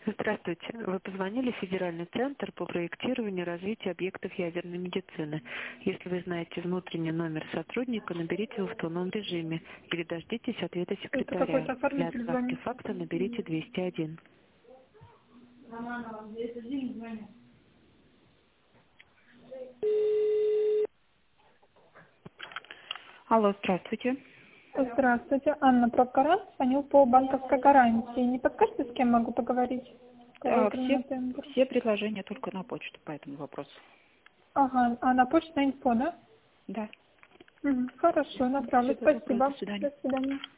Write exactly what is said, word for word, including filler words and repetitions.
Здравствуйте. Вы позвонили в Федеральный центр по проектированию и развитию объектов ядерной медицины. Если вы знаете внутренний номер сотрудника, наберите его в автономном режиме или дождитесь ответа Это секретаря. какой-то Для оформитель отправки звонит. факса наберите двести один. Алло, здравствуйте. Здравствуйте. Анна Правкарант звонил по банковской гарантии. Не подскажете, с кем могу поговорить? Кого А, именно все, тендер? все предложения только на почту по этому вопросу. Ага, а на почту инфо, да? Да. Мгм. Хорошо, направлю. Всего доброго, Спасибо. до свидания. До свидания.